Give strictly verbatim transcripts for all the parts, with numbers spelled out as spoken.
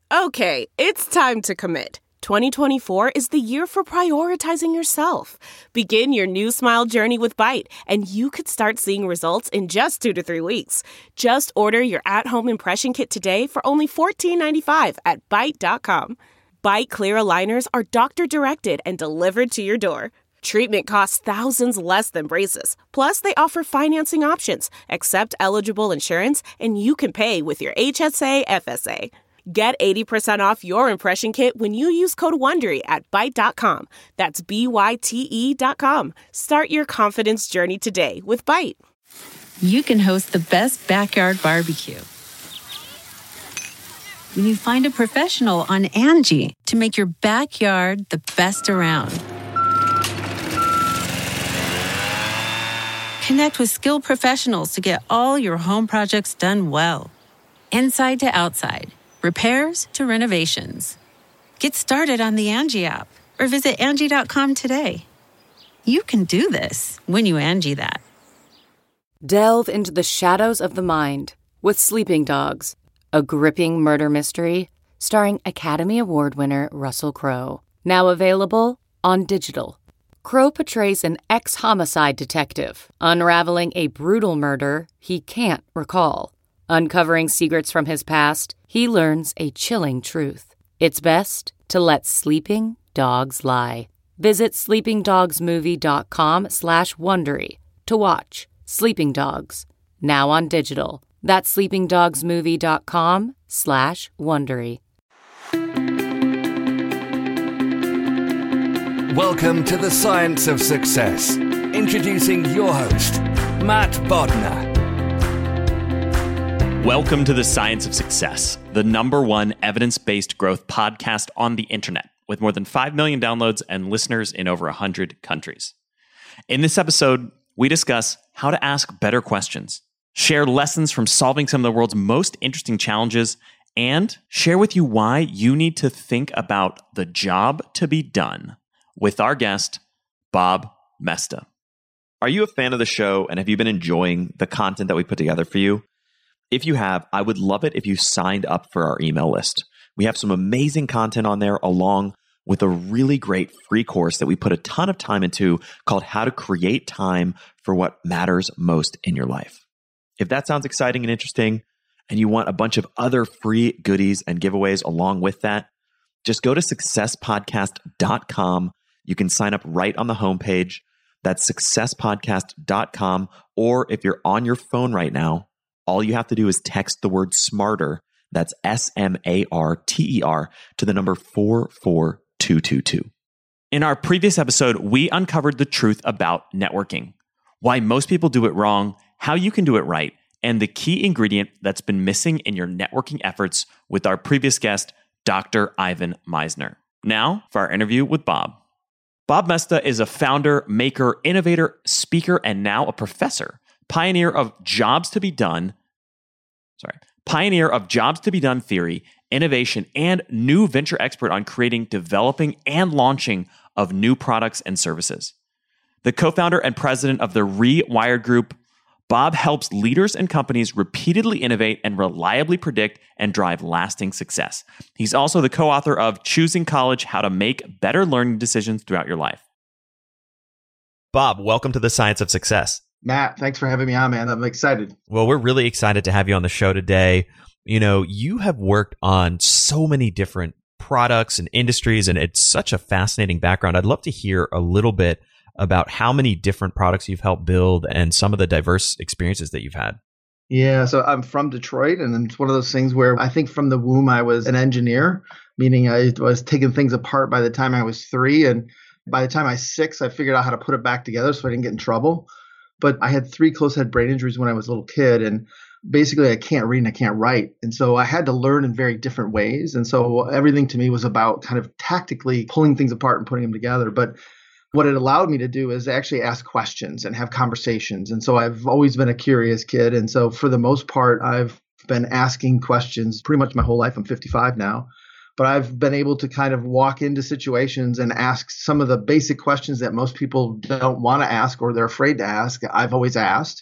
Okay, it's time to commit. twenty twenty-four is the year for prioritizing yourself. Begin your new smile journey with Byte, and you could start seeing results in just two to three weeks. Just order your at-home impression kit today for only fourteen ninety-five at byte dot com. Byte clear aligners are doctor-directed and delivered to your door. Treatment costs thousands less than braces. Plus, they offer financing options, accept eligible insurance, and you can pay with your H S A F S A. Get eighty percent off your impression kit when you use code WONDERY at byte dot com. That's B Y T E dot com. Start your confidence journey today with Byte. You can host the best backyard barbecue when you find a professional on Angie to make your backyard the best around. Connect with skilled professionals to get all your home projects done well. Inside to outside, repairs to renovations. Get started on the Angie app or visit Angie dot com today. You can do this when you Angie that. Delve into the shadows of the mind with Sleeping Dogs, a gripping murder mystery starring Academy Award winner Russell Crowe. Now available on digital. Crowe portrays an ex-homicide detective unraveling a brutal murder he can't recall. Uncovering secrets from his past, he learns a chilling truth. It's best to let sleeping dogs lie. Visit sleeping dogs movie dot com slash Wondery to watch Sleeping Dogs, now on digital. That's sleeping dogs movie dot com slash Wondery. Welcome to the Science of Success. Introducing your host, Matt Bodnar. Welcome to the Science of Success, the number one evidence-based growth podcast on the internet, with more than five million downloads and listeners in over one hundred countries. In this episode, we discuss how to ask better questions, share lessons from solving some of the world's most interesting challenges, and share with you why you need to think about the job to be done with our guest, Bob Moesta. Are you a fan of the show, and have you been enjoying the content that we put together for you? If you have, I would love it if you signed up for our email list. We have some amazing content on there, along with a really great free course that we put a ton of time into called How to Create Time for What Matters Most in Your Life. If that sounds exciting and interesting, and you want a bunch of other free goodies and giveaways along with that, just go to success podcast dot com. You can sign up right on the homepage. That's success podcast dot com. Or if you're on your phone right now, all you have to do is text the word SMARTER, that's S M A R T E R, to the number four four two two two. In our previous episode, we uncovered the truth about networking, why most people do it wrong, how you can do it right, and the key ingredient that's been missing in your networking efforts with our previous guest, Doctor Ivan Misner. Now for our interview with Bob. Bob Moesta is a founder, maker, innovator, speaker, and now a professor, pioneer of jobs to be done, sorry, pioneer of jobs to be done theory, innovation, and new venture expert on creating, developing, and launching of new products and services. The co-founder and president of the Rewired Group, Bob helps leaders and companies repeatedly innovate and reliably predict and drive lasting success. He's also the co-author of Choosing College: How to Make Better Learning Decisions Throughout Your Life. Bob, welcome to the Science of Success. Matt, thanks for having me on, man. I'm excited. Well, we're really excited to have you on the show today. You know, you have worked on so many different products and industries, and it's such a fascinating background. I'd love to hear a little bit about how many different products you've helped build and some of the diverse experiences that you've had. Yeah, so I'm from Detroit, and it's one of those things where I think from the womb I was an engineer, meaning I was taking things apart by the time I was three. And by the time I was six, I figured out how to put it back together so I didn't get in trouble. But I had three close head brain injuries when I was a little kid, and basically I can't read and I can't write. And so I had to learn in very different ways. And so everything to me was about kind of tactically pulling things apart and putting them together. But what it allowed me to do is actually ask questions and have conversations. And so I've always been a curious kid. And so for the most part, I've been asking questions pretty much my whole life. I'm fifty-five now. But I've been able to kind of walk into situations and ask some of the basic questions that most people don't want to ask or they're afraid to ask. I've always asked.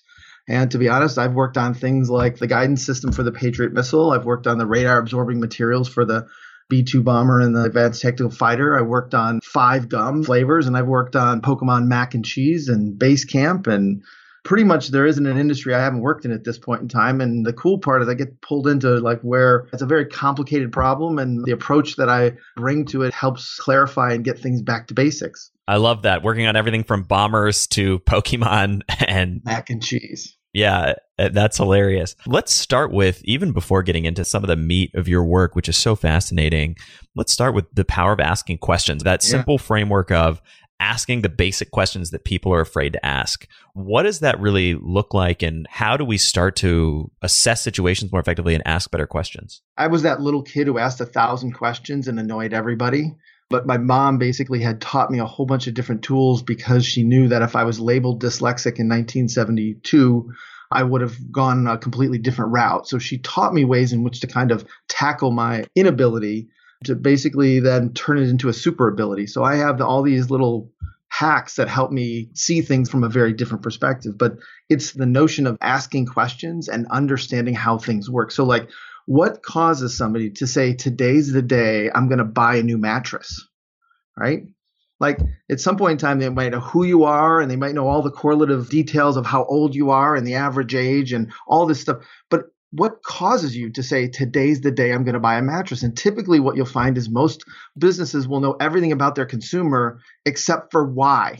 And to be honest, I've worked on things like the guidance system for the Patriot missile. I've worked on the radar absorbing materials for the B two bomber and the advanced tactical fighter. I worked on five gum flavors, and I've worked on Pokemon mac and cheese and Base Camp, and pretty much there isn't an industry I haven't worked in at this point in time. And the cool part is I get pulled into like where it's a very complicated problem, and the approach that I bring to it helps clarify and get things back to basics. I love that. Working on everything from bombers to Pokemon and mac and cheese. Yeah, that's hilarious. Let's start with, even before getting into some of the meat of your work, which is so fascinating, let's start with the power of asking questions, that Yeah. simple framework of asking the basic questions that people are afraid to ask. What does that really look like, and how do we start to assess situations more effectively and ask better questions? I was that little kid who asked a thousand questions and annoyed everybody. But my mom basically had taught me a whole bunch of different tools because she knew that if I was labeled dyslexic in nineteen seventy-two, I would have gone a completely different route. So she taught me ways in which to kind of tackle my inability to basically then turn it into a super ability. So I have the, all these little hacks that help me see things from a very different perspective. But it's the notion of asking questions and understanding how things work. So like, what causes somebody to say, today's the day I'm going to buy a new mattress, right? Like at some point in time, they might know who you are, and they might know all the correlative details of how old you are and the average age and all this stuff. But what causes you to say, today's the day I'm going to buy a mattress? And typically what you'll find is most businesses will know everything about their consumer except for why.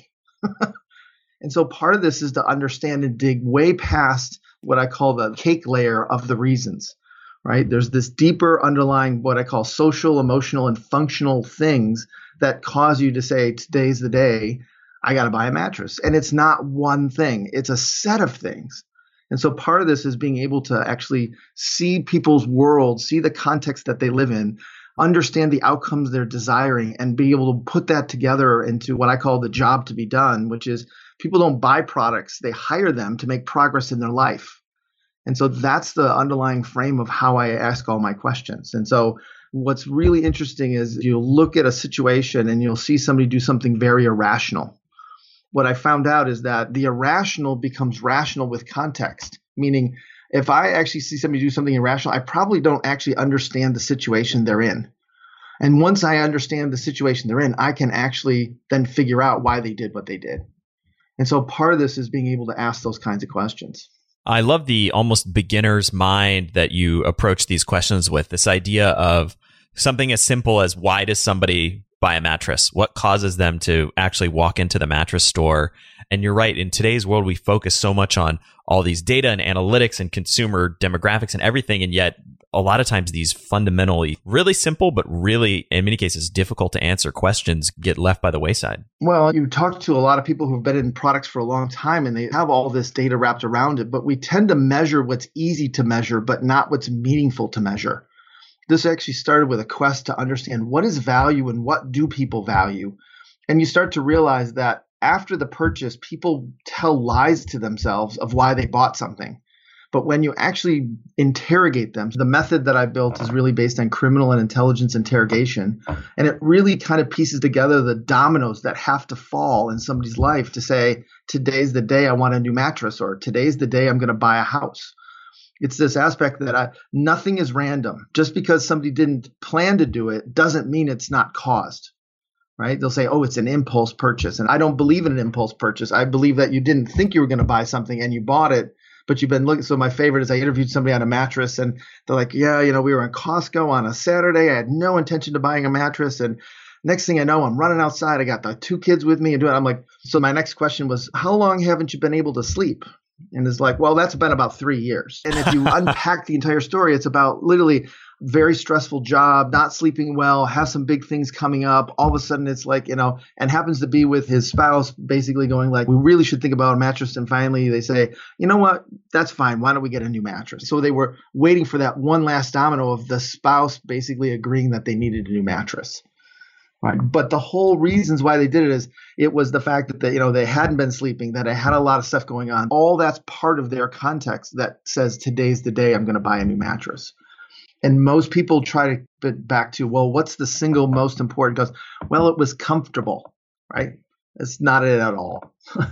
And so part of this is to understand and dig way past what I call the cake layer of the reasons. Right? There's this deeper underlying what I call social, emotional, and functional things that cause you to say, today's the day I got to buy a mattress. And it's not one thing. It's a set of things. And so part of this is being able to actually see people's world, see the context that they live in, understand the outcomes they're desiring, and be able to put that together into what I call the job to be done, which is people don't buy products. They hire them to make progress in their life. And so that's the underlying frame of how I ask all my questions. And so what's really interesting is you'll look at a situation and you'll see somebody do something very irrational. What I found out is that the irrational becomes rational with context, meaning if I actually see somebody do something irrational, I probably don't actually understand the situation they're in. And once I understand the situation they're in, I can actually then figure out why they did what they did. And so part of this is being able to ask those kinds of questions. I love the almost beginner's mind that you approach these questions with, this idea of something as simple as, why does somebody buy a mattress? What causes them to actually walk into the mattress store? And you're right, in today's world, we focus so much on all these data and analytics and consumer demographics and everything. And yet a lot of times these fundamentally really simple, but really in many cases difficult to answer questions get left by the wayside. Well, you talk to a lot of people who've been in products for a long time and they have all this data wrapped around it, but we tend to measure what's easy to measure, but not what's meaningful to measure. This actually started with a quest to understand what is value and what do people value. And you start to realize that after the purchase, people tell lies to themselves of why they bought something. But when you actually interrogate them, the method that I built is really based on criminal and intelligence interrogation. And it really kind of pieces together the dominoes that have to fall in somebody's life to say, today's the day I want a new mattress, or today's the day I'm going to buy a house. It's this aspect that I, nothing is random. Just because somebody didn't plan to do it doesn't mean it's not caused. Right? They'll say, oh, it's an impulse purchase. And I don't believe in an impulse purchase. I believe that you didn't think you were going to buy something and you bought it, but you've been looking. So my favorite is I interviewed somebody on a mattress and they're like, yeah, you know, we were in Costco on a Saturday. I had no intention of buying a mattress. And next thing I know, I'm running outside. I got the two kids with me and doing it. I'm like, so my next question was, how long haven't you been able to sleep? And it's like, well, that's been about three years. And if you unpack the entire story, it's about literally very stressful job, not sleeping well, have some big things coming up. All of a sudden it's like, you know, and happens to be with his spouse basically going like, we really should think about a mattress. And finally they say, you know what, that's fine. Why don't we get a new mattress? So they were waiting for that one last domino of the spouse basically agreeing that they needed a new mattress. Right. But the whole reasons why they did it is it was the fact that they, you know, they hadn't been sleeping, that they had a lot of stuff going on. All that's part of their context that says today's the day I'm going to buy a new mattress. And most people try to get back to, well, what's the single most important? Goes, well, it was comfortable, right? It's not it at all.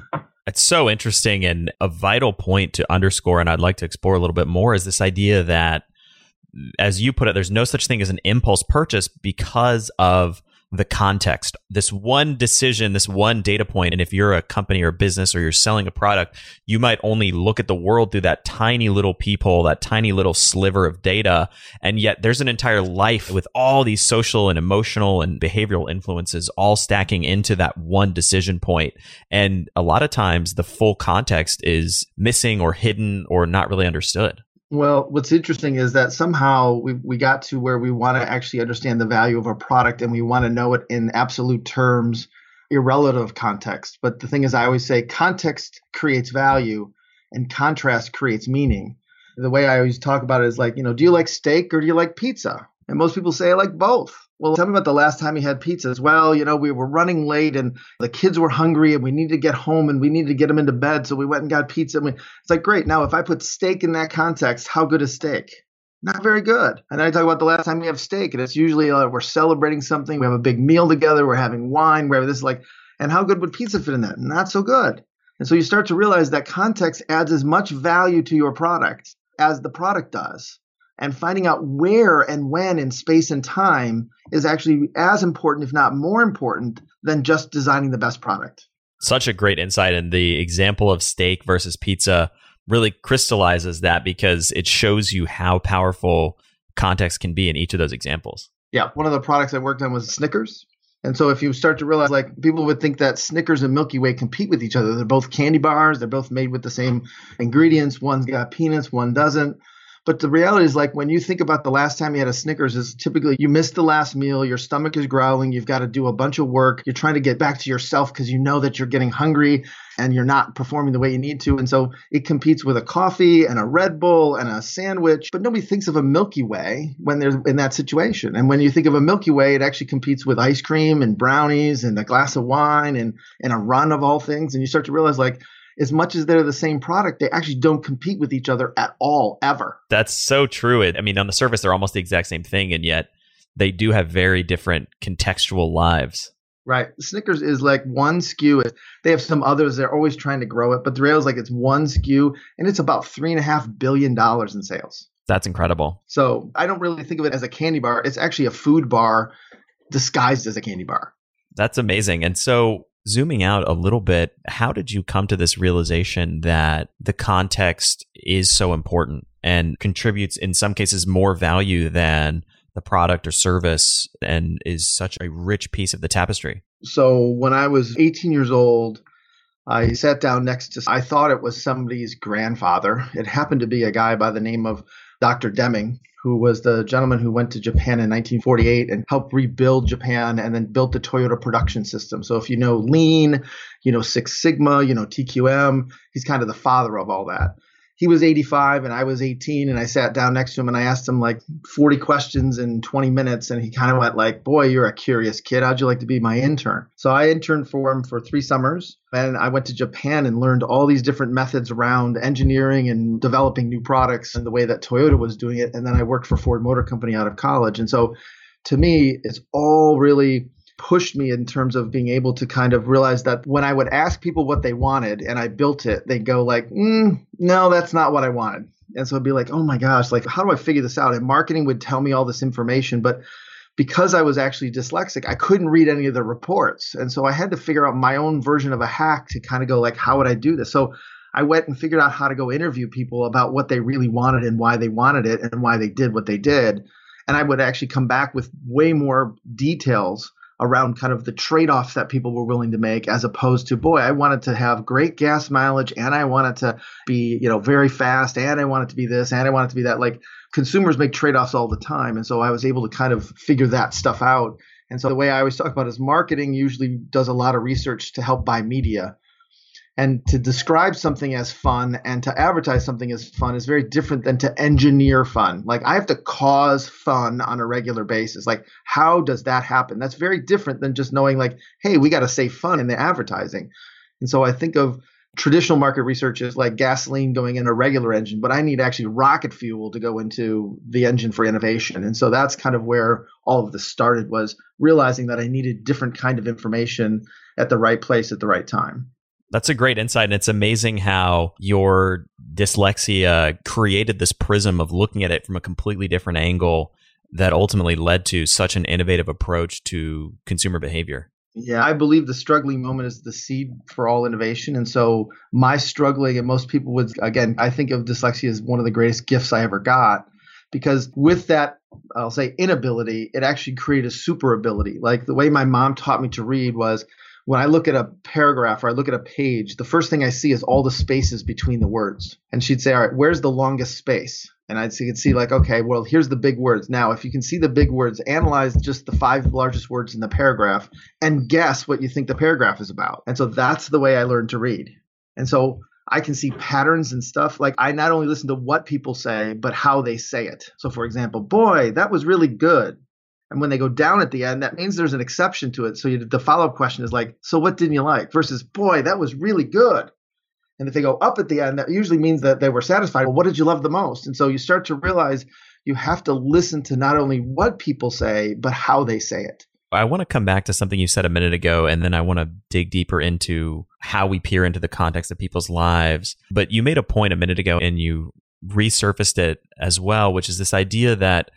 It's so interesting, and a vital point to underscore, and I'd like to explore a little bit more, is this idea that, as you put it, there's no such thing as an impulse purchase because of the context. This one decision, this one data point, and if you're a company or a business or you're selling a product, you might only look at the world through that tiny little peephole, that tiny little sliver of data, and yet there's an entire life with all these social and emotional and behavioral influences all stacking into that one decision point. And a lot of times the full context is missing or hidden or not really understood. Well, what's interesting is that somehow we, we got to where we want to actually understand the value of our product, and we want to know it in absolute terms, irrelevant of context. But the thing is, I always say context creates value and contrast creates meaning. The way I always talk about it is like, you know, do you like steak or do you like pizza? And most people say I like both. Well, tell me about the last time you had pizzas. Well, you know, we were running late and the kids were hungry and we needed to get home and we needed to get them into bed. So we went and got pizza. And we, it's like, great. Now, if I put steak in that context, how good is steak? Not very good. And then I talk about the last time we have steak, and it's usually uh, we're celebrating something. We have a big meal together. We're having wine. We're having this like, and how good would pizza fit in that? Not so good. And so you start to realize that context adds as much value to your product as the product does. And finding out where and when in space and time is actually as important, if not more important, than just designing the best product. Such a great insight. And the example of steak versus pizza really crystallizes that, because it shows you how powerful context can be in each of those examples. Yeah. One of the products I worked on was Snickers. And so if you start to realize, like, people would think that Snickers and Milky Way compete with each other. They're both candy bars. They're both made with the same ingredients. One's got peanuts, one doesn't. But the reality is, like, when you think about the last time you had a Snickers, is typically you missed the last meal, your stomach is growling, you've got to do a bunch of work, you're trying to get back to yourself because you know that you're getting hungry and you're not performing the way you need to. And so it competes with a coffee and a Red Bull and a sandwich, but nobody thinks of a Milky Way when they're in that situation. And when you think of a Milky Way, it actually competes with ice cream and brownies and a glass of wine and, and a run of all things. And you start to realize, like, as much as they're the same product, they actually don't compete with each other at all, ever. That's so true. It, I mean, on the surface, they're almost the exact same thing, and yet they do have very different contextual lives. Right. Snickers is like one S K U. They have some others. They're always trying to grow it, but the reality is, like, it's one S K U, and it's about three and a half billion dollars in sales. That's incredible. So I don't really think of it as a candy bar. It's actually a food bar disguised as a candy bar. That's amazing. And so, zooming out a little bit, how did you come to this realization that the context is so important and contributes in some cases more value than the product or service, and is such a rich piece of the tapestry? So when I was eighteen years old, I sat down next to, I thought it was somebody's grandfather. It happened to be a guy by the name of Doctor Deming, who was the gentleman who went to Japan in nineteen forty-eight and helped rebuild Japan and then built the Toyota production system. So if you know Lean, you know Six Sigma, you know T Q M, he's kind of the father of all that. He was eighty-five and I was eighteen, and I sat down next to him and I asked him like forty questions in twenty minutes, and he kind of went like, boy, you're a curious kid. How'd you like to be my intern? So I interned for him for three summers, and I went to Japan and learned all these different methods around engineering and developing new products and the way that Toyota was doing it. And then I worked for Ford Motor Company out of college. And so to me, it's all really pushed me in terms of being able to kind of realize that when I would ask people what they wanted and I built it, they'd go like, mm, no, that's not what I wanted. And so I'd be like, oh my gosh, like, how do I figure this out? And marketing would tell me all this information, but because I was actually dyslexic, I couldn't read any of the reports. And so I had to figure out my own version of a hack to kind of go like, how would I do this? So I went and figured out how to go interview people about what they really wanted and why they wanted it and why they did what they did. And I would actually come back with way more details around kind of the trade-offs that people were willing to make, as opposed to, boy, I wanted to have great gas mileage and I wanted to be, you know, very fast and I wanted to be this and I wanted to be that. Like, consumers make trade-offs all the time. And so I was able to kind of figure that stuff out. And so the way I always talk about is marketing usually does a lot of research to help buy media. And to describe something as fun and to advertise something as fun is very different than to engineer fun. Like, I have to cause fun on a regular basis. Like, how does that happen? That's very different than just knowing like, hey, we got to say fun in the advertising. And so I think of traditional market research as like gasoline going in a regular engine, but I need actually rocket fuel to go into the engine for innovation. And so that's kind of where all of this started, was realizing that I needed different kind of information at the right place at the right time. That's a great insight. And it's amazing how your dyslexia created this prism of looking at it from a completely different angle that ultimately led to such an innovative approach to consumer behavior. Yeah, I believe the struggling moment is the seed for all innovation. And so my struggling, and most people would, again, I think of dyslexia as one of the greatest gifts I ever got, because with that, I'll say inability, it actually created a super ability. Like the way my mom taught me to read was, when I look at a paragraph or I look at a page, the first thing I see is all the spaces between the words. And she'd say, all right, where's the longest space? And I'd see, see like, okay, well, here's the big words. Now, if you can see the big words, analyze just the five largest words in the paragraph and guess what you think the paragraph is about. And so that's the way I learned to read. And so I can see patterns and stuff. Like I not only listen to what people say, but how they say it. So for example, boy, that was really good. And when they go down at the end, that means there's an exception to it. So you, the follow-up question is like, so what didn't you like? Versus, boy, that was really good. And if they go up at the end, that usually means that they were satisfied. Well, what did you love the most? And so you start to realize you have to listen to not only what people say, but how they say it. I want to come back to something you said a minute ago, and then I want to dig deeper into how we peer into the context of people's lives. But you made a point a minute ago, and you resurfaced it as well, which is this idea that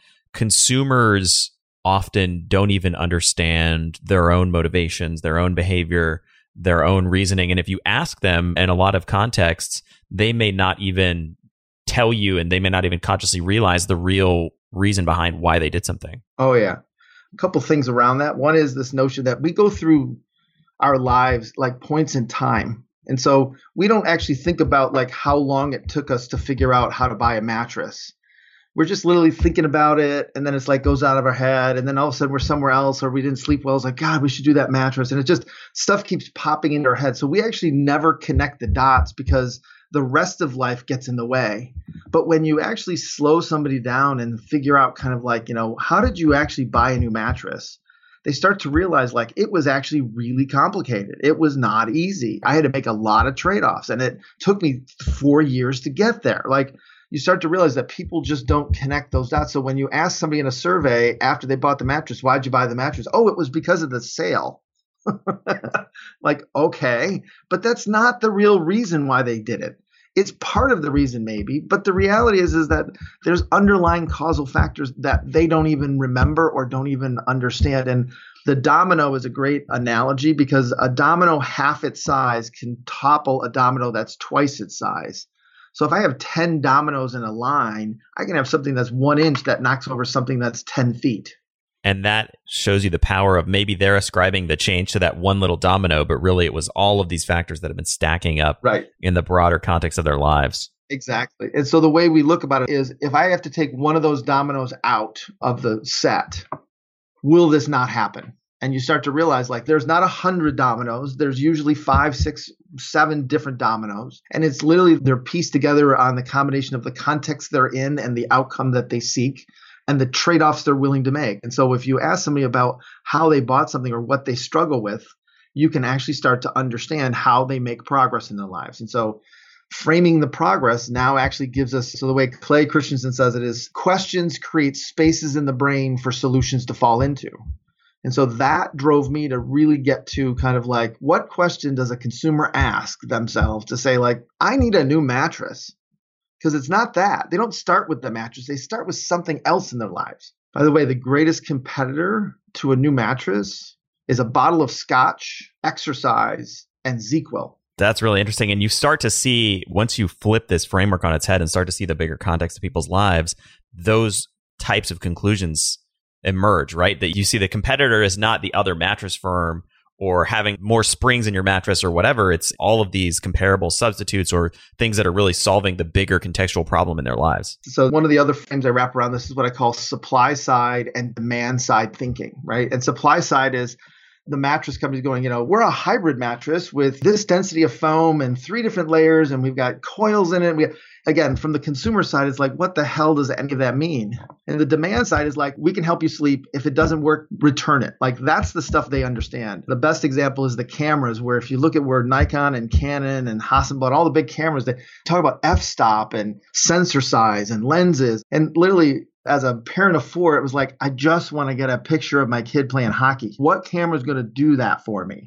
consumers often don't even understand their own motivations, their own behavior, their own reasoning. And if you ask them in a lot of contexts, they may not even tell you, and they may not even consciously realize the real reason behind why they did something. Oh, yeah. A couple things around that. One is this notion that we go through our lives like points in time. And so we don't actually think about like how long it took us to figure out how to buy a mattress. We're just literally thinking about it, and then it's like goes out of our head, and then all of a sudden we're somewhere else, or we didn't sleep well. It's like, God, we should do that mattress. And it just, stuff keeps popping into our head. So we actually never connect the dots because the rest of life gets in the way. But when you actually slow somebody down and figure out kind of like, you know, how did you actually buy a new mattress? They start to realize like it was actually really complicated. It was not easy. I had to make a lot of trade-offs, and it took me four years to get there. Like, you start to realize that people just don't connect those dots. So when you ask somebody in a survey after they bought the mattress, why'd you buy the mattress? Oh, it was because of the sale. Like, okay, but that's not the real reason why they did it. It's part of the reason maybe, but the reality is, is that there's underlying causal factors that they don't even remember or don't even understand. And the domino is a great analogy because a domino half its size can topple a domino that's twice its size. So if I have ten dominoes in a line, I can have something that's one inch that knocks over something that's ten feet. And that shows you the power of maybe they're ascribing the change to that one little domino, but really it was all of these factors that have been stacking up right in the broader context of their lives. Exactly. And so the way we look about it is, if I have to take one of those dominoes out of the set, will this not happen? And you start to realize like there's not a hundred dominoes. There's usually five, six, seven different dominoes. And it's literally they're pieced together on the combination of the context they're in and the outcome that they seek and the trade-offs they're willing to make. And so if you ask somebody about how they bought something or what they struggle with, you can actually start to understand how they make progress in their lives. And so framing the progress now actually gives us, so the way Clay Christensen says it is, questions create spaces in the brain for solutions to fall into. And so that drove me to really get to kind of like, what question does a consumer ask themselves to say like, I need a new mattress? Because it's not that. They don't start with the mattress. They start with something else in their lives. By the way, the greatest competitor to a new mattress is a bottle of scotch, exercise, and ZzzQuil. That's really interesting. And you start to see, once you flip this framework on its head and start to see the bigger context of people's lives, those types of conclusions emerge, right? That you see the competitor is not the other mattress firm or having more springs in your mattress or whatever. It's all of these comparable substitutes or things that are really solving the bigger contextual problem in their lives. So one of the other frames I wrap around this is what I call supply side and demand side thinking, right? And supply side is the mattress company's going, you know, we're a hybrid mattress with this density of foam and three different layers, and we've got coils in it. We, again, from the consumer side, it's like, what the hell does any of that mean? And the demand side is like, we can help you sleep. If it doesn't work, return it. Like, that's the stuff they understand. The best example is the cameras, where if you look at where Nikon and Canon and Hasselblad, all the big cameras, they talk about f-stop and sensor size and lenses. And literally, as a parent of four, it was like, I just want to get a picture of my kid playing hockey. What camera is going to do that for me?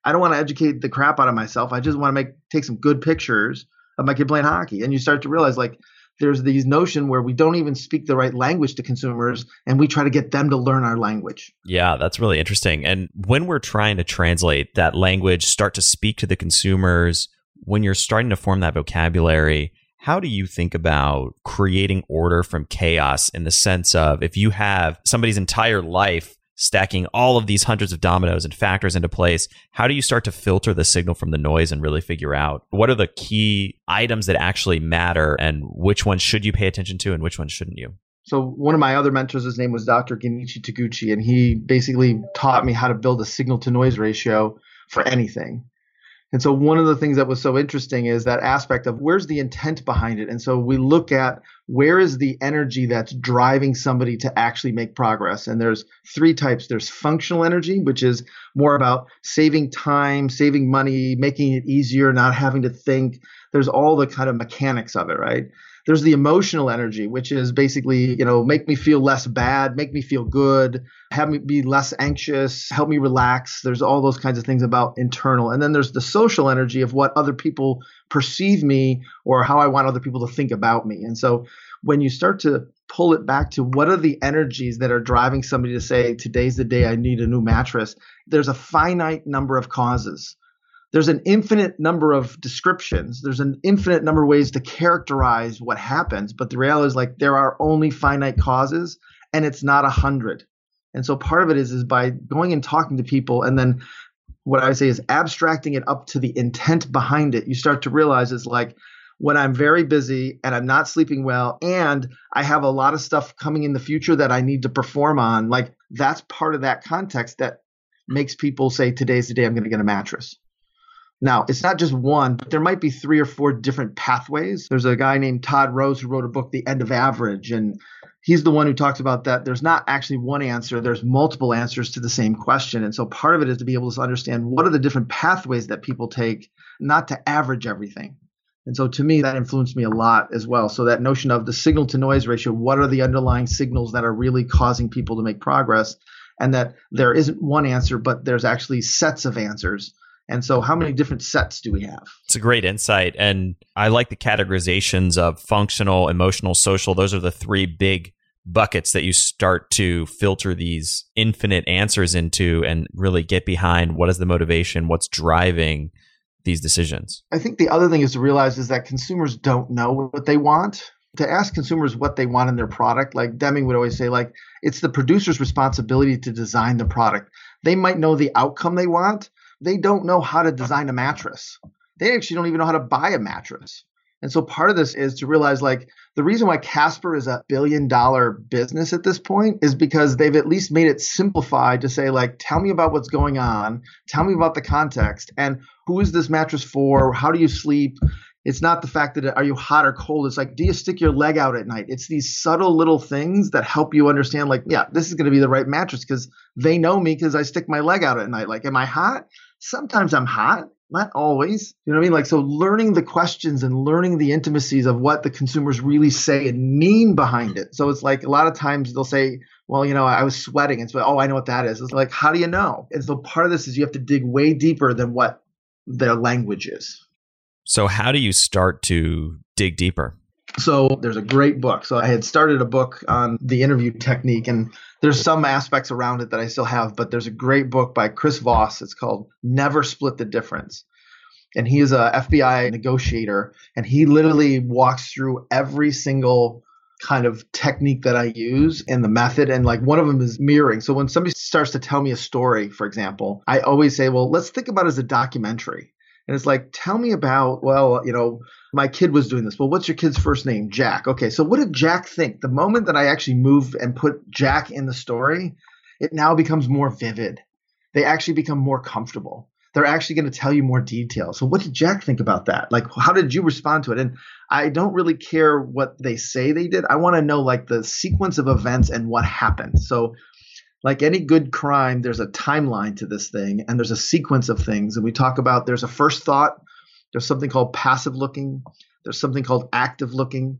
I don't want to educate the crap out of myself. I just want to make take some good pictures of my kid playing hockey. And you start to realize like there's these notion where we don't even speak the right language to consumers and we try to get them to learn our language. Yeah, that's really interesting. And when we're trying to translate that language, start to speak to the consumers, when you're starting to form that vocabulary, how do you think about creating order from chaos in the sense of if you have somebody's entire life stacking all of these hundreds of dominoes and factors into place, how do you start to filter the signal from the noise and really figure out what are the key items that actually matter and which ones should you pay attention to and which ones shouldn't you? So one of my other mentors, his name was Doctor Genichi Taguchi, and he basically taught me how to build a signal to noise ratio for anything. And so one of the things that was so interesting is that aspect of where's the intent behind it. And so we look at where is the energy that's driving somebody to actually make progress. And there's three types. There's functional energy, which is more about saving time, saving money, making it easier, not having to think. There's all the kind of mechanics of it, right? There's the emotional energy, which is basically, you know, make me feel less bad, make me feel good, have me be less anxious, help me relax. There's all those kinds of things about internal. And then there's the social energy of what other people perceive me or how I want other people to think about me. And so when you start to pull it back to what are the energies that are driving somebody to say, today's the day I need a new mattress, there's a finite number of causes. There's an infinite number of descriptions. There's an infinite number of ways to characterize what happens. But the reality is like there are only finite causes and it's not a hundred. And so part of it is, is by going and talking to people and then what I say is abstracting it up to the intent behind it. You start to realize it's like when I'm very busy and I'm not sleeping well and I have a lot of stuff coming in the future that I need to perform on, like that's part of that context that makes people say today's the day I'm going to get a mattress. Now, it's not just one, but there might be three or four different pathways. There's a guy named Todd Rose who wrote a book, The End of Average, and he's the one who talks about that. There's not actually one answer. There's multiple answers to the same question. And so part of it is to be able to understand what are the different pathways that people take, not to average everything. And so to me, that influenced me a lot as well. So that notion of the signal to noise ratio, what are the underlying signals that are really causing people to make progress? And that there isn't one answer, but there's actually sets of answers. And so how many different sets do we have? It's a great insight. And I like the categorizations of functional, emotional, social. Those are the three big buckets that you start to filter these infinite answers into and really get behind what is the motivation, what's driving these decisions. I think the other thing is to realize is that consumers don't know what they want. To ask consumers what they want in their product, like Deming would always say, like, it's the producer's responsibility to design the product. They might know the outcome they want. They don't know how to design a mattress. They actually don't even know how to buy a mattress. And so part of this is to realize like the reason why Casper is a billion dollar business at this point is because they've at least made it simplified to say like, tell me about what's going on. Tell me about the context and who is this mattress for? How do you sleep? It's not the fact that are you hot or cold? It's like, do you stick your leg out at night? It's these subtle little things that help you understand like, yeah, this is going to be the right mattress because they know me because I stick my leg out at night. Like, am I hot? Sometimes I'm hot, not always. You know what I mean? Like, so learning the questions and learning the intimacies of what the consumers really say and mean behind it. So it's like a lot of times they'll say, well, you know, I was sweating. And so, oh, I know what that is. It's like, how do you know? And so part of this is you have to dig way deeper than what their language is. So how do you start to dig deeper? So there's a great book. So I had started a book on the interview technique, and there's some aspects around it that I still have, but there's a great book by Chris Voss. It's called Never Split the Difference. And he is a F B I negotiator, and he literally walks through every single kind of technique that I use and the method. And like one of them is mirroring. So when somebody starts to tell me a story, for example, I always say, well, let's think about it as a documentary. And it's like, tell me about, well, you know, my kid was doing this. Well, what's your kid's first name? Jack. Okay, so what did Jack think? The moment that I actually move and put Jack in the story, it now becomes more vivid. They actually become more comfortable. They're actually going to tell you more detail. So what did Jack think about that? Like, how did you respond to it? And I don't really care what they say they did. I want to know like the sequence of events and what happened. So like any good crime, there's a timeline to this thing and there's a sequence of things. And we talk about there's a first thought, there's something called passive looking, there's something called active looking,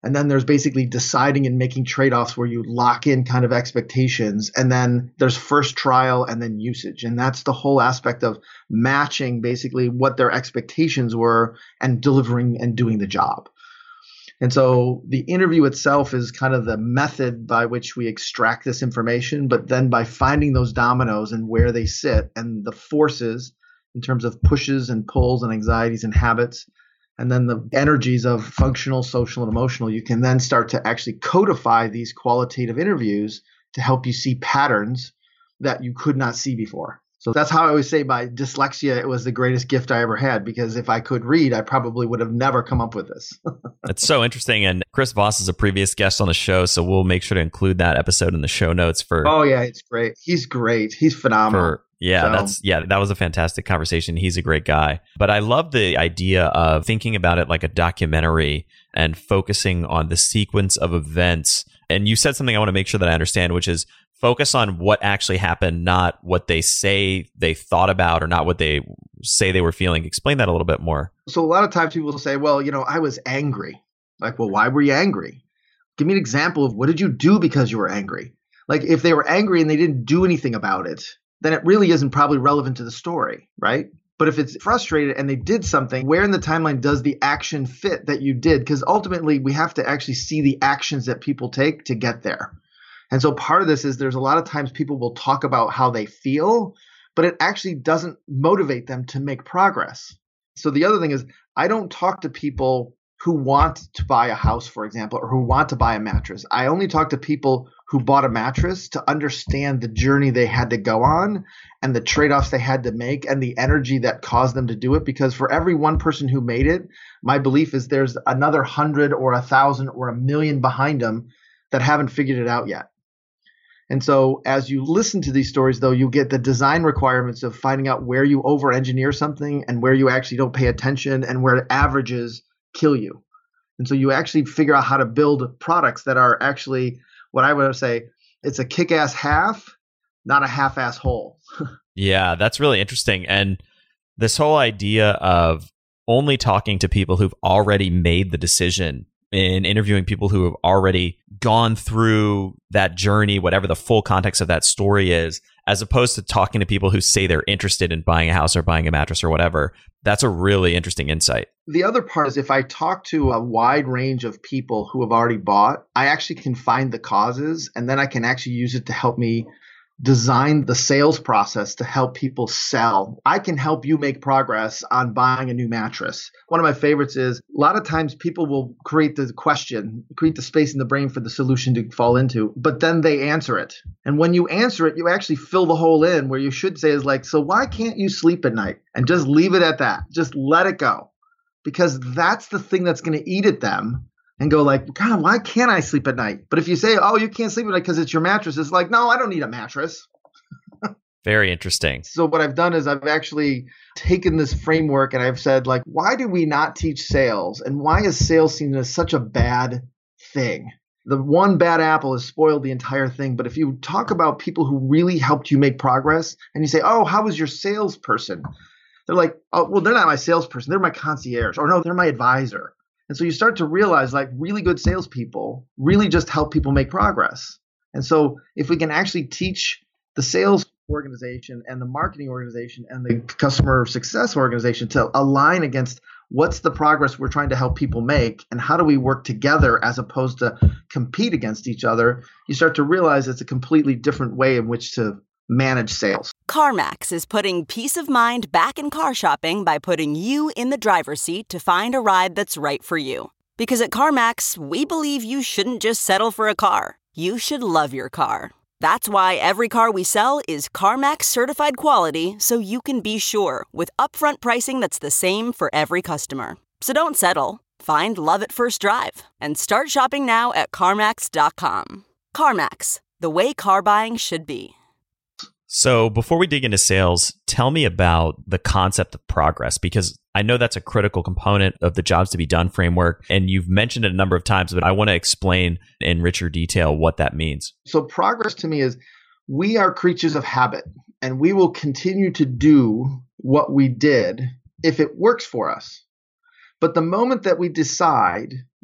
And then there's basically deciding and making trade-offs where you lock in kind of expectations. And then there's first trial and then usage. And that's the whole aspect of matching basically what their expectations were and delivering and doing the job. And so the interview itself is kind of the method by which we extract this information, but then by finding those dominoes and where they sit and the forces in terms of pushes and pulls and anxieties and habits, and then the energies of functional, social, and emotional, you can then start to actually codify these qualitative interviews to help you see patterns that you could not see before. So that's how I always say my dyslexia, it was the greatest gift I ever had, because if I could read, I probably would have never come up with this. That's so interesting. And Chris Voss is a previous guest on the show, so we'll make sure to include that episode in the show notes for. Oh yeah, it's great. He's great. He's phenomenal. For, yeah, so. that's yeah, that was a fantastic conversation. He's a great guy. But I love the idea of thinking about it like a documentary and focusing on the sequence of events. And you said something I want to make sure that I understand, which is focus on what actually happened, not what they say they thought about or not what they say they were feeling. Explain that a little bit more. So a lot of times people will say, well, you know, I was angry. Like, well, why were you angry? Give me an example of what did you do because you were angry? Like if they were angry and they didn't do anything about it, then it really isn't probably relevant to the story, right? But if it's frustrated and they did something, where in the timeline does the action fit that you did? Because ultimately we have to actually see the actions that people take to get there. And so part of this is there's a lot of times people will talk about how they feel, but it actually doesn't motivate them to make progress. So the other thing is I don't talk to people who want to buy a house, for example, or who want to buy a mattress. I only talk to people who bought a mattress to understand the journey they had to go on and the trade-offs they had to make and the energy that caused them to do it. Because for every one person who made it, my belief is there's another hundred or a thousand or a million behind them that haven't figured it out yet. And so as you listen to these stories, though, you get the design requirements of finding out where you over-engineer something and where you actually don't pay attention and where averages kill you. And so you actually figure out how to build products that are actually what I would say, it's a kick-ass half, not a half-ass whole. Yeah, that's really interesting. And this whole idea of only talking to people who've already made the decision in interviewing people who have already gone through that journey, whatever the full context of that story is, as opposed to talking to people who say they're interested in buying a house or buying a mattress or whatever. That's a really interesting insight. The other part is if I talk to a wide range of people who have already bought, I actually can find the causes and then I can actually use it to help me design the sales process to help people sell. I can help you make progress on buying a new mattress. One of my favorites is a lot of times people will create the question, create the space in the brain for the solution to fall into, but then they answer it. And when you answer it, you actually fill the hole in where you should say is like, so why can't you sleep at night? And just leave it at that. Just let it go. Because that's the thing that's going to eat at them. And go like, God, why can't I sleep at night? But if you say, oh, you can't sleep at night because it's your mattress, it's like, no, I don't need a mattress. Very interesting. So what I've done is I've actually taken this framework and I've said, like, why do we not teach sales? And why is sales seen as such a bad thing? The one bad apple has spoiled the entire thing. But if you talk about people who really helped you make progress and you say, oh, how was your salesperson? They're like, oh, well, they're not my salesperson. They're my concierge. Or no, they're my advisor. And so you start to realize like really good salespeople really just help people make progress. And so if we can actually teach the sales organization and the marketing organization and the customer success organization to align against what's the progress we're trying to help people make and how do we work together as opposed to compete against each other, you start to realize it's a completely different way in which to manage sales. CarMax is putting peace of mind back in car shopping by putting you in the driver's seat to find a ride that's right for you. Because at CarMax, we believe you shouldn't just settle for a car. You should love your car. That's why every car we sell is CarMax certified quality, so you can be sure with upfront pricing that's the same for every customer. So don't settle. Find love at first drive and start shopping now at CarMax dot com. CarMax, the way car buying should be. So before we dig into sales, tell me about the concept of progress, because I know that's a critical component of the Jobs to Be Done framework. And you've mentioned it a number of times, but I want to explain in richer detail what that means. So progress to me is we are creatures of habit and we will continue to do what we did if it works for us. But the moment that we decide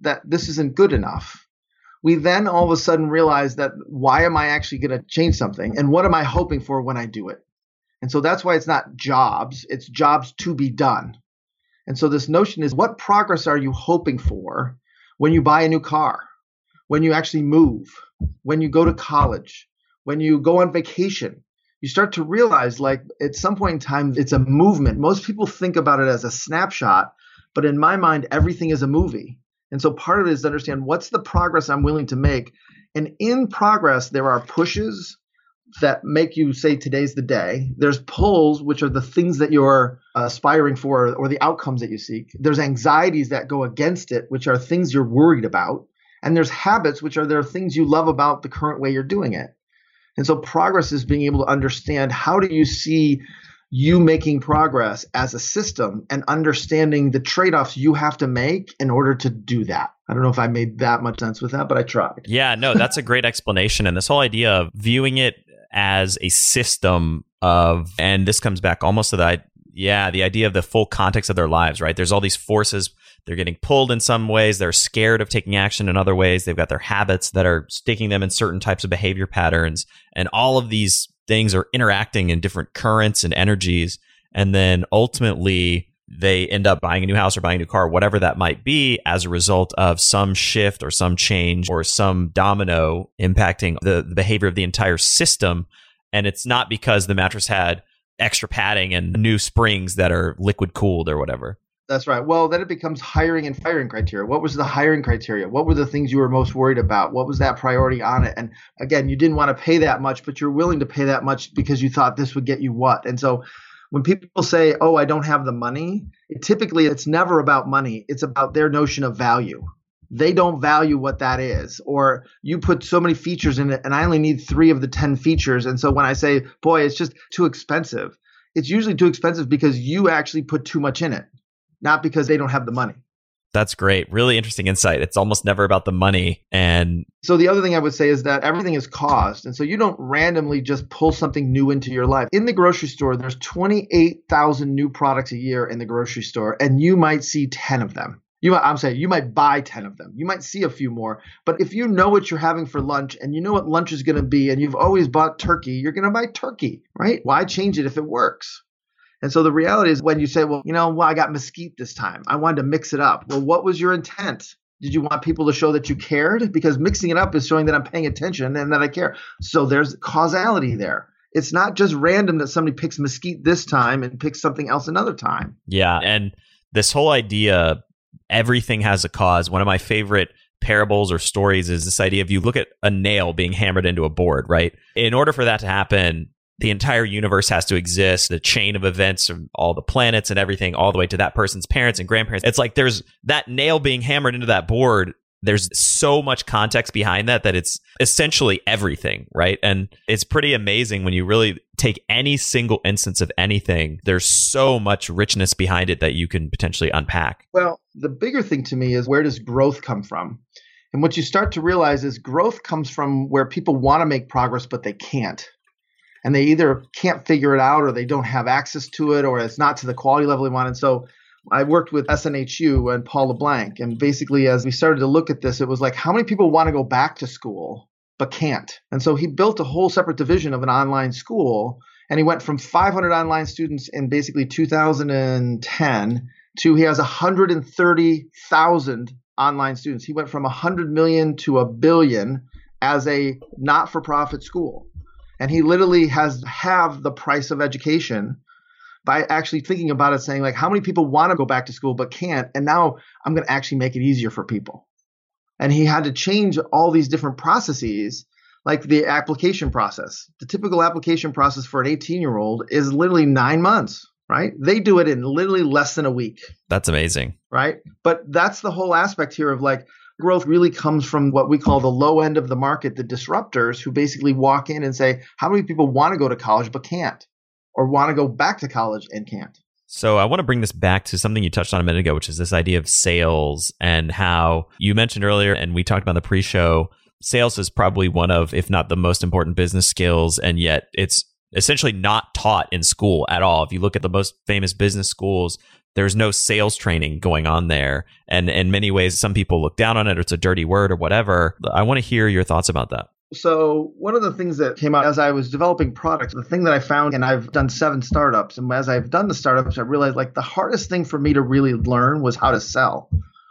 that this isn't good enough, we then all of a sudden realize that why am I actually going to change something? And what am I hoping for when I do it? And so that's why it's not jobs, it's jobs to be done. And so this notion is, what progress are you hoping for when you buy a new car, when you actually move, when you go to college, when you go on vacation? You start to realize, like, at some point in time, it's a movement. Most people think about it as a snapshot, but in my mind, everything is a movie. And so part of it is to understand what's the progress I'm willing to make. And in progress, there are pushes that make you say today's the day. There's pulls, which are the things that you're aspiring for or the outcomes that you seek. There's anxieties that go against it, which are things you're worried about. And there's habits, which are there are things you love about the current way you're doing it. And so progress is being able to understand, how do you see you making progress as a system and understanding the trade-offs you have to make in order to do that. I don't know if I made that much sense with that, but I tried. Yeah, no, that's a great explanation. And this whole idea of viewing it as a system of, and this comes back almost to the, yeah, the idea of the full context of their lives, right? There's all these forces. They're getting pulled in some ways. They're scared of taking action in other ways. They've got their habits that are sticking them in certain types of behavior patterns. And all of these things are interacting in different currents and energies. And then ultimately, they end up buying a new house or buying a new car, whatever that might be, as a result of some shift or some change or some domino impacting the, the behavior of the entire system. And it's not because the mattress had extra padding and new springs that are liquid cooled or whatever. That's right. Well, then it becomes hiring and firing criteria. What was the hiring criteria? What were the things you were most worried about? What was that priority on it? And again, you didn't want to pay that much, but you're willing to pay that much because you thought this would get you what? And so when people say, oh, I don't have the money, it, typically it's never about money. It's about their notion of value. They don't value what that is. Or you put so many features in it and I only need three of the ten features. And so when I say, boy, it's just too expensive, it's usually too expensive because you actually put too much in it, not because they don't have the money. That's great. Really interesting insight. It's almost never about the money. And so the other thing I would say is that everything is caused. And so you don't randomly just pull something new into your life. In the grocery store, there's twenty-eight thousand new products a year in the grocery store, and you might see ten of them. You might, I'm saying you might buy ten of them. You might see a few more. But if you know what you're having for lunch and you know what lunch is going to be and you've always bought turkey, you're going to buy turkey, right? Why change it if it works? And so the reality is when you say, well, you know, well, I got mesquite this time. I wanted to mix it up. Well, what was your intent? Did you want people to show that you cared? Because mixing it up is showing that I'm paying attention and that I care. So there's causality there. It's not just random that somebody picks mesquite this time and picks something else another time. Yeah. And this whole idea, everything has a cause. One of my favorite parables or stories is this idea of you look at a nail being hammered into a board, right? In order for that to happen, the entire universe has to exist, the chain of events from all the planets and everything, all the way to that person's parents and grandparents. It's like there's that nail being hammered into that board. There's so much context behind that, that it's essentially everything, right? And it's pretty amazing when you really take any single instance of anything. There's so much richness behind it that you can potentially unpack. Well, the bigger thing to me is, where does growth come from? And what you start to realize is growth comes from where people want to make progress, but they can't. And they either can't figure it out, or they don't have access to it, or it's not to the quality level they want. And so I worked with S N H U and Paul LeBlanc. And basically, as we started to look at this, it was like, how many people want to go back to school but can't? And so he built a whole separate division of an online school. And he went from five hundred online students in basically two thousand ten to he has one hundred thirty thousand online students. He went from one hundred million to a billion as a not-for-profit school. And he literally has halved the price of education by actually thinking about it, saying, like, how many people want to go back to school but can't? And now I'm going to actually make it easier for people. And he had to change all these different processes, like the application process. The typical application process for an eighteen-year-old is literally nine months, right? They do it in literally less than a week. That's amazing. Right? But that's the whole aspect here of, like, growth really comes from what we call the low end of the market, the disruptors, who basically walk in and say, how many people want to go to college but can't, or want to go back to college and can't? So I want to bring this back to something you touched on a minute ago, which is this idea of sales, and how you mentioned earlier, and we talked about in the pre-show, sales is probably one of, if not the most important business skills, and yet it's essentially not taught in school at all. If you look at the most famous business schools, There's no sales training going on there. And in many ways, some people look down on it or it's a dirty word or whatever. I want to hear your thoughts about that. So one of the things that came out as I was developing products, the thing that I found, and I've done seven startups, and as I've done the startups, I realized like the hardest thing for me to really learn was how to sell.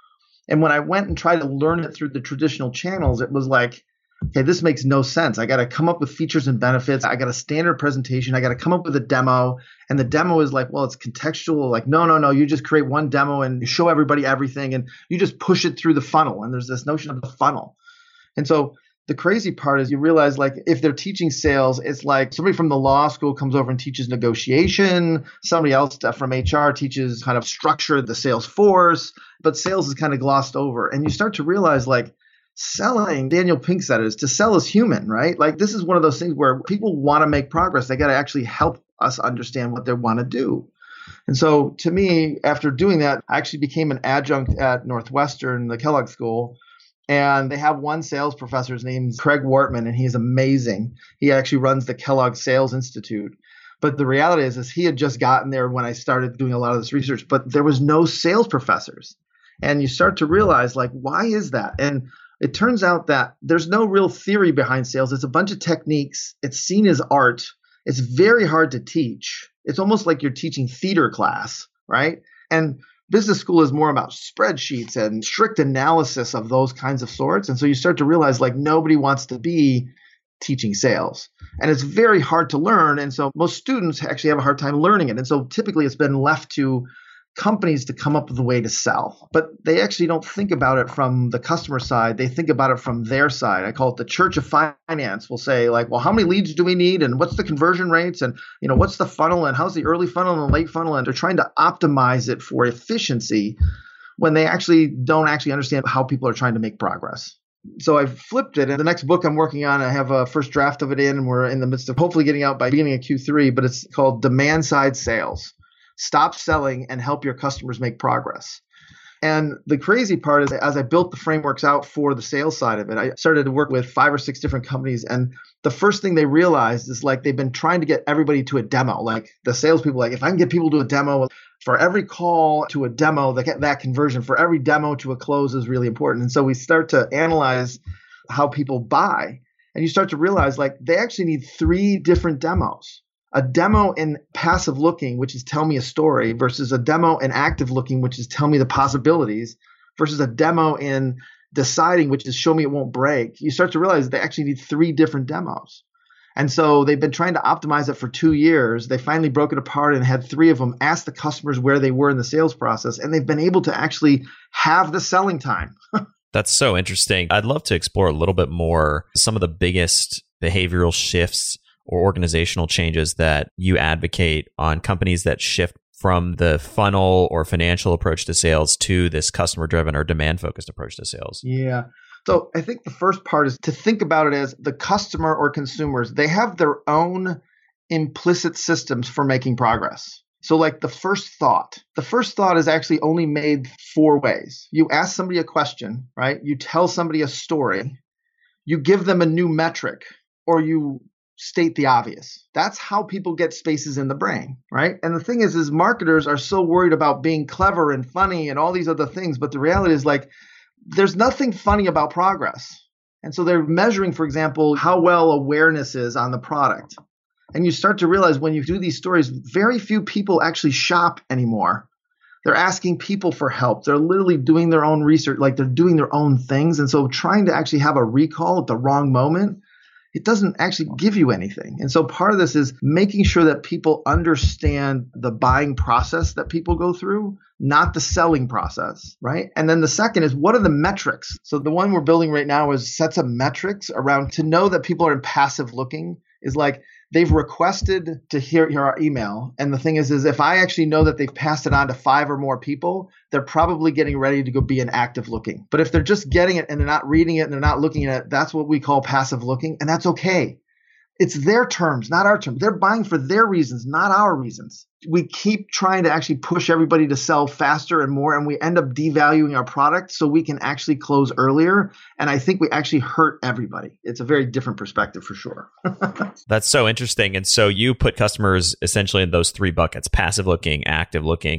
And when I went and tried to learn it through the traditional channels, it was like, okay, this makes no sense. I got to come up with features and benefits. I got a standard presentation. I got to come up with a demo. And the demo is like, well, it's contextual. Like, no, no, no. You just create one demo and show everybody everything. And you just push it through the funnel. And there's this notion of the funnel. And so the crazy part is you realize like if they're teaching sales, it's like somebody from the law school comes over and teaches negotiation. Somebody else from H R teaches kind of structure the sales force. But sales is kind of glossed over. And you start to realize like, selling, Daniel Pink said it, is to sell is human, right? Like this is one of those things where people want to make progress. They got to actually help us understand what they want to do. And so to me, after doing that, I actually became an adjunct at Northwestern, the Kellogg School. And they have one sales professor, his name's Craig Wortman, and he's amazing. He actually runs the Kellogg Sales Institute. But the reality is, is he had just gotten there when I started doing a lot of this research, but there was no sales professors. And you start to realize like, why is that? And it turns out that there's no real theory behind sales. It's a bunch of techniques. It's seen as art. It's very hard to teach. It's almost like you're teaching theater class, right? And business school is more about spreadsheets and strict analysis of those kinds of sorts. And so you start to realize like nobody wants to be teaching sales. And it's very hard to learn. And so most students actually have a hard time learning it. And so typically it's been left to companies to come up with a way to sell, but they actually don't think about it from the customer side. They think about it from their side. I call it the church of finance. Will say like, well, how many leads do we need? And what's the conversion rates? And, you know, what's the funnel? And how's the early funnel and the late funnel? And they're trying to optimize it for efficiency when they actually don't actually understand how people are trying to make progress. So I've flipped it. And the next book I'm working on, I have a first draft of it in, and we're in the midst of hopefully getting out by beginning of Q three, but it's called Demand Side Sales. Stop selling and help your customers make progress. And the crazy part is as I built the frameworks out for the sales side of it, I started to work with five or six different companies. And the first thing they realized is like they've been trying to get everybody to a demo. Like the salespeople, like if I can get people to a demo, for every call to a demo, that, that conversion, for every demo to a close is really important. And so we start to analyze how people buy. And you start to realize like they actually need three different demos. A demo in passive looking, which is tell me a story, versus a demo in active looking, which is tell me the possibilities, versus a demo in deciding, which is show me it won't break. You start to realize they actually need three different demos. And so they've been trying to optimize it for two years. They finally broke it apart and had three of them ask the customers where they were in the sales process. And they've been able to actually have the selling time. That's so interesting. I'd love to explore a little bit more some of the biggest behavioral shifts or organizational changes that you advocate on companies that shift from the funnel or financial approach to sales to this customer-driven or demand-focused approach to sales? Yeah. So I think the first part is to think about it as the customer or consumers, they have their own implicit systems for making progress. So like the first thought, the first thought is actually only made four ways. You ask somebody a question, right? You tell somebody a story, you give them a new metric, or you state the obvious. That's how people get spaces in the brain, right? And the thing is, is marketers are so worried about being clever and funny and all these other things. But the reality is like, there's nothing funny about progress. And so they're measuring, for example, how well awareness is on the product. And you start to realize when you do these stories, very few people actually shop anymore. They're asking people for help. They're literally doing their own research, like they're doing their own things. And so trying to actually have a recall at the wrong moment, it doesn't actually give you anything. And so part of this is making sure that people understand the buying process that people go through, not the selling process, right? And then the second is, what are the metrics? So the one we're building right now is sets of metrics around to know that people are in passive looking is like they've requested to hear, hear our email. And the thing is, is if I actually know that they've passed it on to five or more people, they're probably getting ready to go be an active looking. But if they're just getting it and they're not reading it and they're not looking at it, that's what we call passive looking. And that's okay. It's their terms, not our terms. They're buying for their reasons, not our reasons. We keep trying to actually push everybody to sell faster and more, and we end up devaluing our product so we can actually close earlier. And I think we actually hurt everybody. It's a very different perspective for sure. That's so interesting. And so you put customers essentially in those three buckets, passive looking, active looking.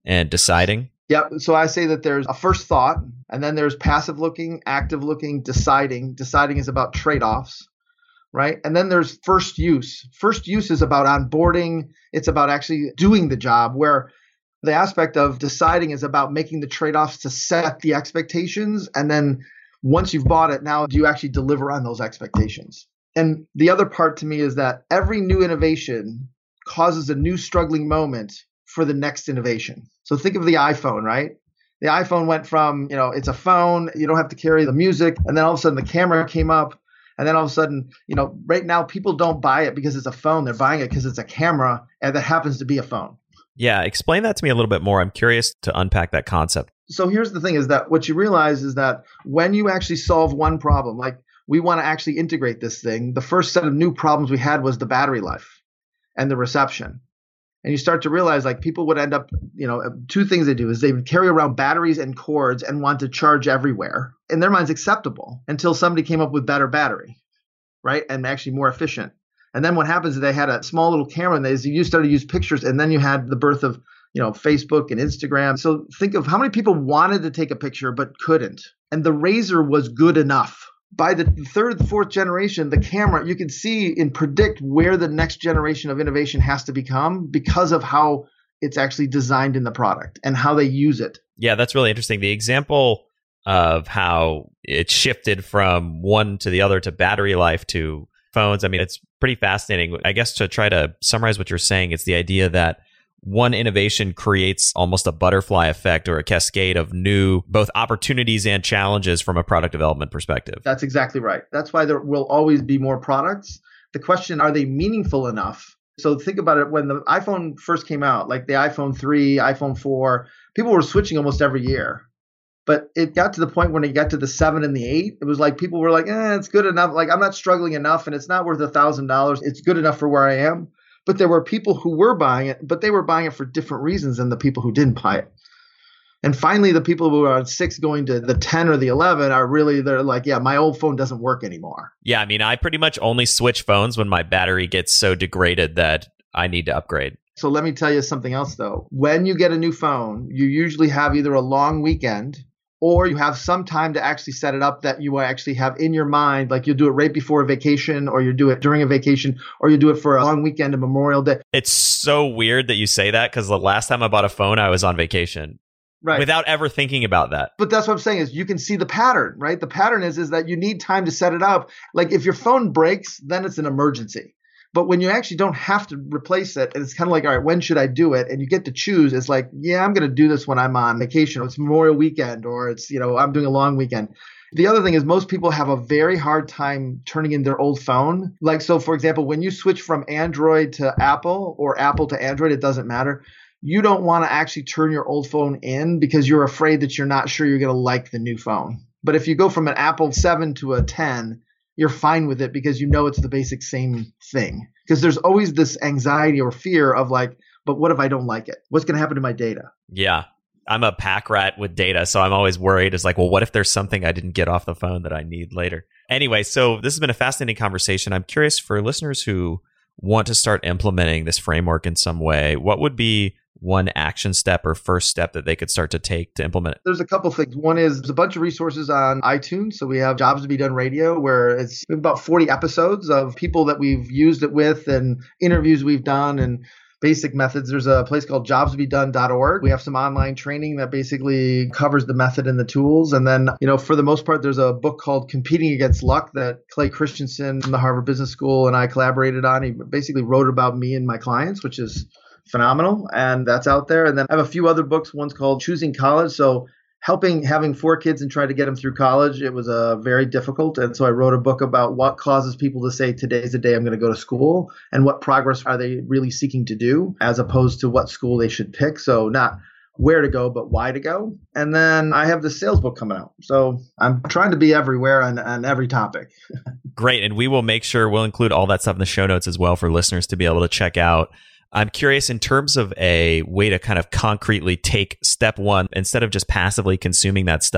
and deciding? Yeah. So I say that there's a first thought, and then there's passive looking, active looking, deciding. Deciding is about trade-offs, right? And then there's first use. First use is about onboarding. It's about actually doing the job, where the aspect of deciding is about making the trade-offs to set the expectations. And then once you've bought it, now do you actually deliver on those expectations? And the other part to me is that every new innovation causes a new struggling moment for the next innovation. So think of the iPhone, right? The iPhone went from, you know, it's a phone, you don't have to carry the music. And then all of a sudden the camera came up. And then all of a sudden, you know, right now people don't buy it because it's a phone. They're buying it because it's a camera and that happens to be a phone. Yeah. Explain that to me a little bit more. I'm curious to unpack that concept. So here's the thing is that what you realize is that when you actually solve one problem, like we want to actually integrate this thing, the first set of new problems we had was the battery life and the reception. And you start to realize like people would end up, you know, two things they do is they would carry around batteries and cords and want to charge everywhere. In their minds, acceptable until somebody came up with better battery, right? And actually more efficient. And then what happens is they had a small little camera and they you started to use pictures, and then you had the birth of, you know, Facebook and Instagram. So think of how many people wanted to take a picture but couldn't. And the Razor was good enough. By the third, fourth generation, the camera, you can see and predict where the next generation of innovation has to become because of how it's actually designed in the product and how they use it. Yeah, that's really interesting. The example of how it shifted from one to the other to battery life to phones, I mean, it's pretty fascinating. I guess to try to summarize what you're saying, it's the idea that one innovation creates almost a butterfly effect or a cascade of new both opportunities and challenges from a product development perspective. That's exactly right. That's why there will always be more products. The question, are they meaningful enough? So think about it. When the iPhone first came out, like the iPhone three, iPhone four, people were switching almost every year. But it got to the point when it got to the seven and the eight, it was like people were like, eh, it's good enough. Like I'm not struggling enough and it's not worth a thousand dollars. It's good enough for where I am. But there were people who were buying it, but they were buying it for different reasons than the people who didn't buy it. And finally, the people who are on six going to the ten or the eleven are really, they're like, yeah, my old phone doesn't work anymore. Yeah, I mean, I pretty much only switch phones when my battery gets so degraded that I need to upgrade. So let me tell you something else, though. When you get a new phone, you usually have either a long weekend or you have some time to actually set it up that you actually have in your mind, like you'll do it right before a vacation, or you do it during a vacation, or you do it for a long weekend of Memorial Day. It's so weird that you say that because the last time I bought a phone, I was on vacation. Right. Without ever thinking about that. But that's what I'm saying is you can see the pattern, right? The pattern is, is that you need time to set it up. Like if your phone breaks, then it's an emergency. But when you actually don't have to replace it, and it's kind of like, all right, when should I do it? And you get to choose. It's like, yeah, I'm going to do this when I'm on vacation. Or it's Memorial Weekend, or it's, you know, I'm doing a long weekend. The other thing is most people have a very hard time turning in their old phone. Like, so for example, when you switch from Android to Apple or Apple to Android, it doesn't matter. You don't want to actually turn your old phone in because you're afraid that you're not sure you're going to like the new phone. But if you go from an Apple seven to a ten, you're fine with it because you know it's the basic same thing. Because there's always this anxiety or fear of like, but what if I don't like it? What's going to happen to my data? Yeah. I'm a pack rat with data, so I'm always worried. It's like, well, what if there's something I didn't get off the phone that I need later? Anyway, so this has been a fascinating conversation. I'm curious for listeners who want to start implementing this framework in some way, what would be one action step or first step that they could start to take to implement it? There's a couple things. One is there's a bunch of resources on iTunes. So we have Jobs to Be Done Radio, where it's we have about forty episodes of people that we've used it with and interviews we've done and basic methods. There's a place called jobs to be done dot org. We have some online training that basically covers the method and the tools. And then, you know, for the most part, there's a book called Competing Against Luck that Clay Christensen from the Harvard Business School and I collaborated on. He basically wrote about me and my clients, which is phenomenal. And that's out there. And then I have a few other books. One's called Choosing College. So helping, having four kids and trying to get them through college, it was uh, very difficult. And so I wrote a book about what causes people to say, today's the day I'm going to go to school, and what progress are they really seeking to do, as opposed to what school they should pick. So not where to go, but why to go. And then I have the sales book coming out. So I'm trying to be everywhere on, on every topic. Great. And we will make sure we'll include all that stuff in the show notes as well for listeners to be able to check out. I'm curious in terms of a way to kind of concretely take step one, instead of just passively consuming that stuff,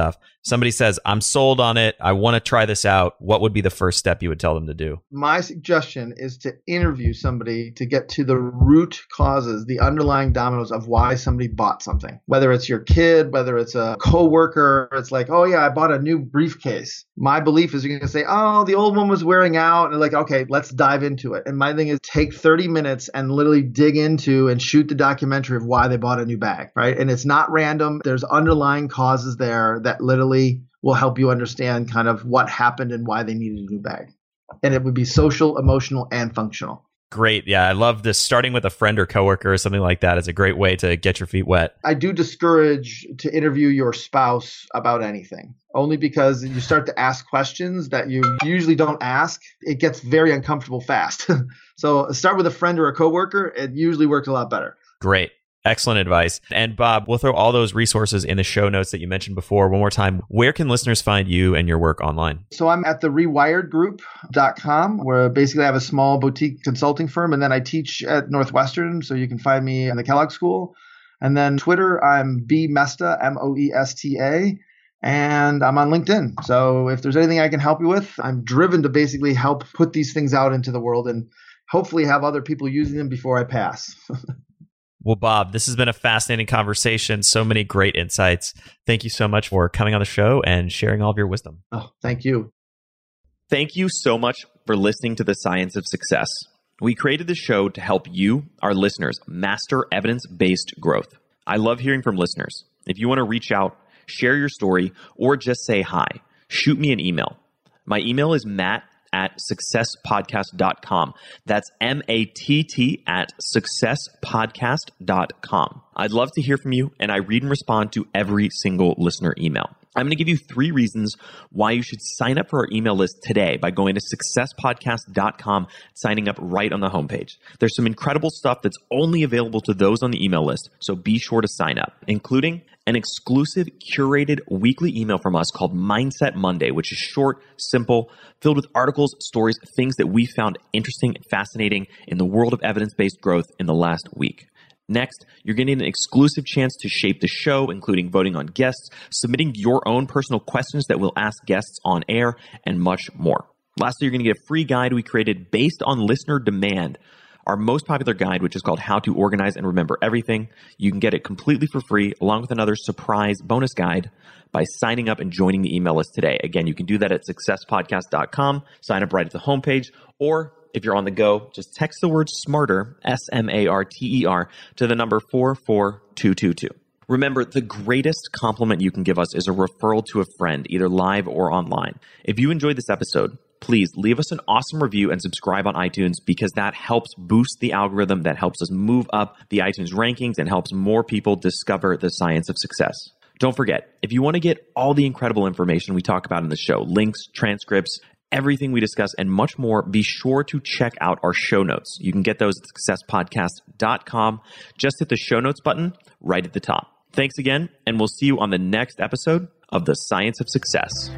Somebody says, I'm sold on it. I want to try this out. What would be the first step you would tell them to do? My suggestion is to interview somebody to get to the root causes, the underlying dominoes of why somebody bought something. Whether it's your kid, whether it's a coworker, it's like, oh yeah, I bought a new briefcase. My belief is you're going to say, oh, the old one was wearing out. And like, okay, let's dive into it. And my thing is take thirty minutes and literally dig into and shoot the documentary of why they bought a new bag, right? And it's not random. There's underlying causes there that literally will help you understand kind of what happened and why they needed a new bag. And it would be social, emotional, and functional. Great. Yeah, I love this. Starting with a friend or coworker or something like that is a great way to get your feet wet. I do discourage to interview your spouse about anything, only because you start to ask questions that you usually don't ask. It gets very uncomfortable fast. So start with a friend or a coworker. It usually works a lot better. Great. Excellent advice. And Bob, we'll throw all those resources in the show notes that you mentioned before. One more time, where can listeners find you and your work online? So I'm at the rewired group dot com, where basically I have a small boutique consulting firm, and then I teach at Northwestern, so you can find me in the Kellogg School. And then Twitter, I'm B Mesta, M O E S T A, and I'm on LinkedIn. So if there's anything I can help you with, I'm driven to basically help put these things out into the world and hopefully have other people using them before I pass. Well, Bob, this has been a fascinating conversation. So many great insights. Thank you so much for coming on the show and sharing all of your wisdom. Oh, thank you. Thank you so much for listening to The Science of Success. We created this show to help you, our listeners, master evidence-based growth. I love hearing from listeners. If you want to reach out, share your story, or just say hi, shoot me an email. My email is matt at success podcast dot com. That's M A T T at success podcast dot com. I'd love to hear from you, and I read and respond to every single listener email. I'm going to give you three reasons why you should sign up for our email list today by going to success podcast dot com, signing up right on the homepage. There's some incredible stuff that's only available to those on the email list, so be sure to sign up, including an exclusive curated weekly email from us called Mindset Monday, which is short, simple, filled with articles, stories, things that we found interesting and fascinating in the world of evidence-based growth in the last week. Next, you're getting an exclusive chance to shape the show, including voting on guests, submitting your own personal questions that we'll ask guests on air, and much more. Lastly, you're going to get a free guide we created based on listener demand, our most popular guide, which is called How to Organize and Remember Everything. You can get it completely for free, along with another surprise bonus guide by signing up and joining the email list today. Again, you can do that at success podcast dot com, sign up right at the homepage, or if you're on the go, just text the word SMARTER, S M A R T E R, to the number four four two two two. Remember, the greatest compliment you can give us is a referral to a friend, either live or online. If you enjoyed this episode, please leave us an awesome review and subscribe on iTunes, because that helps boost the algorithm, that helps us move up the iTunes rankings and helps more people discover the science of success. Don't forget, if you want to get all the incredible information we talk about in the show, links, transcripts, everything we discuss, and much more, be sure to check out our show notes. You can get those at success podcast dot com. Just hit the show notes button right at the top. Thanks again, and we'll see you on the next episode of The Science of Success.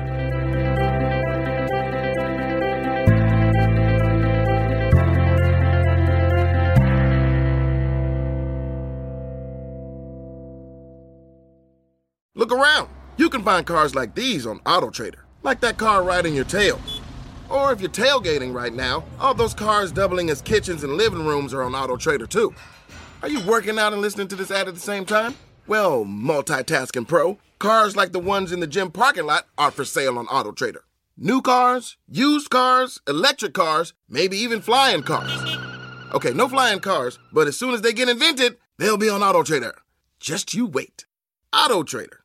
Look around. You can find cars like these on AutoTrader, like that car riding your tail. Or if you're tailgating right now, all those cars doubling as kitchens and living rooms are on AutoTrader too. Are you working out and listening to this ad at the same time? Well, multitasking pro, cars like the ones in the gym parking lot are for sale on AutoTrader. New cars, used cars, electric cars, maybe even flying cars. Okay, no flying cars, but as soon as they get invented, they'll be on AutoTrader. Just you wait. AutoTrader.